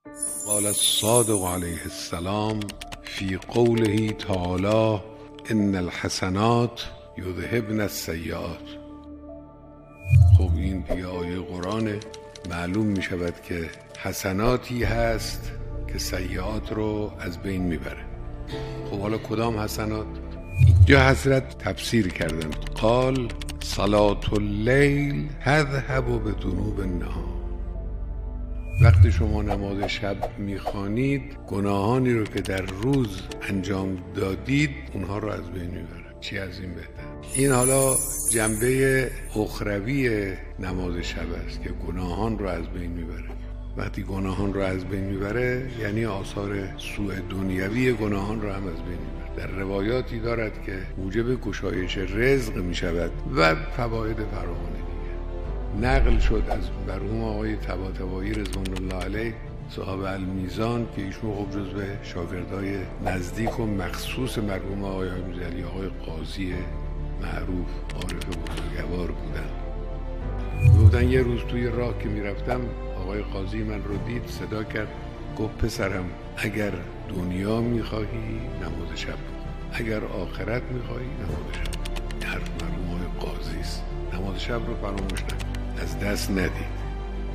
قال الصادق علیه السلام فی قوله تعالی ان الحسنات یذهبن السیئات. خب این دیگه آیه قرآنه، معلوم می شود که حسناتی هست که سیئات رو از بین میبره. خب حالا کدام حسنات؟ اینجا حضرت تفسیر کردن، قال صلاة اللیل تذهب بذنوب النهار. وقتی شما نماز شب میخوانید، گناهانی رو که در روز انجام دادید اونها رو از بین میبره. چی از این بهتر؟ این حالا جنبه اخروی نماز شب است که گناهان رو از بین میبره. وقتی گناهان رو از بین میبره یعنی آثار سوء دنیوی گناهان رو هم از بین میبره. در روایاتی دارد که موجب گشایش رزق میشود و فواید فراوانی دیگه. نقل شد از مرحوم آقای طباطبایی رضوان الله علیه صاحب المیزان که ایشون خب جزو شاگردای نزدیک و مخصوص مرحوم آقای امیرعلی آقای قاضی معروف عارف بزرگوار بودن. گفتن یه روز توی راه که میرفتم آقای قاضی من رو دید، صدا کرد، گفت پسرم اگر دنیا میخواهی نماز شب بخون، اگر آخرت میخواهی نماز شب بخون. حرف مرحوم آقای قاضی است. نماز شب رو فراموش نکن، از دست ندید.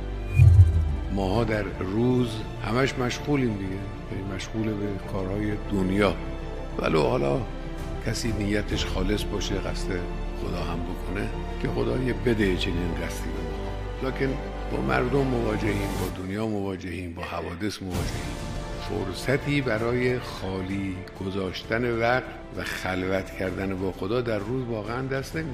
ماها در روز همش مشغولیم دیگه، یعنی مشغول به کارهای دنیا، ولو حالا کسی نیتش خالص باشه، قصد خدا هم بکنه که خدا یه بده چنین قصدی به ما. لکن با مردم مواجهیم، با دنیا مواجهیم، با حوادث مواجهیم. فرصتی برای خالی گذاشتن وقت و خلوت کردن با خدا در روز واقعا دست نمیده.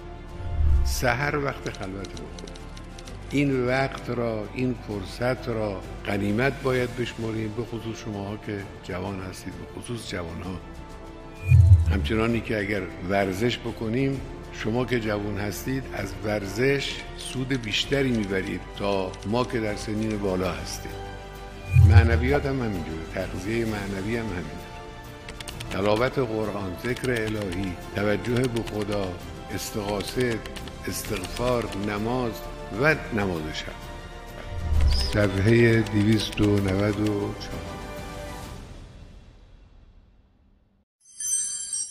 سحر وقت خلوت با خدا. این وقت را، این فرصت را غنیمت باید بشماریم، به خصوص شماها که جوان هستید، به خصوص جوانها. همچنانی که اگر ورزش بکنیم، شما که جوان هستید از ورزش سود بیشتری میبرید تا ما که در سنین بالا هستیم. معنویات هم همینجوره، تغذیه معنوی هم همینجوره. تلاوت قرآن، ذکر الهی، توجه به خدا، استغاثه، استغفار، نماز و نماز شب. صفحه 294.